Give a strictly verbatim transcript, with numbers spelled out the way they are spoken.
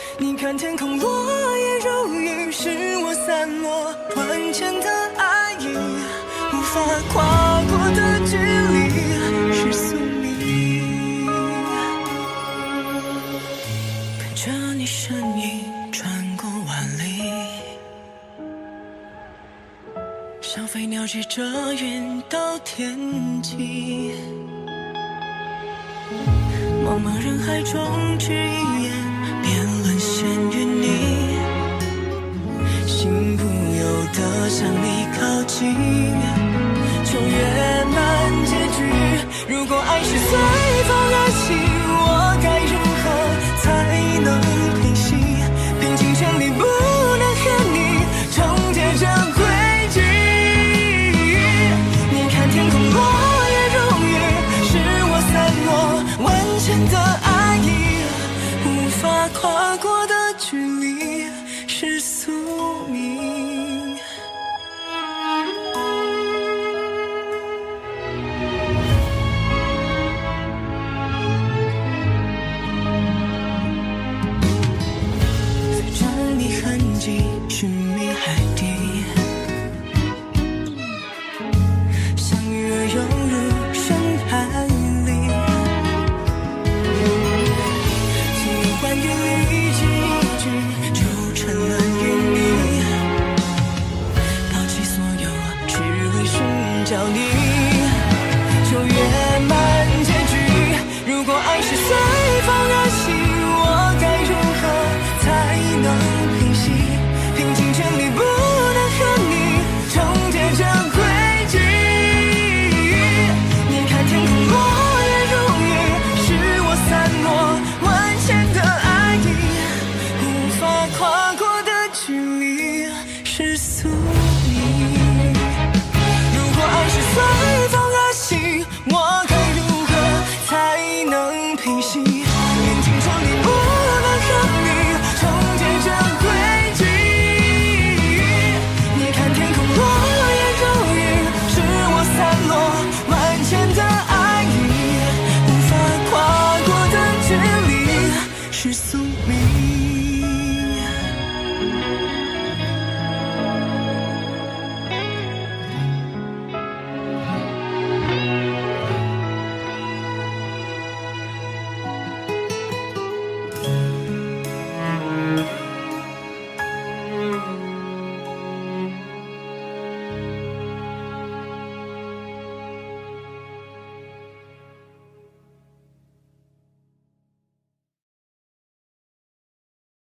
你看天空落叶如雨，是我散落万千的爱意，无法跨过的距离是宿命。看着你身影穿过万里，像飞鸟借着云到天际，茫茫人海中只一眼便沦陷于你，心不由得向你靠近，就圆满结局。如果爱是随风而起，我该如何才能平息？拼尽全力不能和你重叠这轨迹。你看天空落叶如雨，是我散落万千的爱意，无法跨过的距离是宿命。随着你痕迹寻觅海底，像鱼儿游入深海里，几万语里一句一句就沉沦于你，抛弃所有只为寻找你，就圆满结局。如果爱是随风而起，我该如何才能平息？拼尽全力不能和你重叠这轨迹。你看天空落叶如雨，是我散落万千的爱意，无法跨过的距离是宿命。如果爱是随风而起，我该如何才能平息？拼尽全力不能和你重叠这轨迹。你看天空落叶如雨，是我散落万千的爱意，无法跨过的距离是宿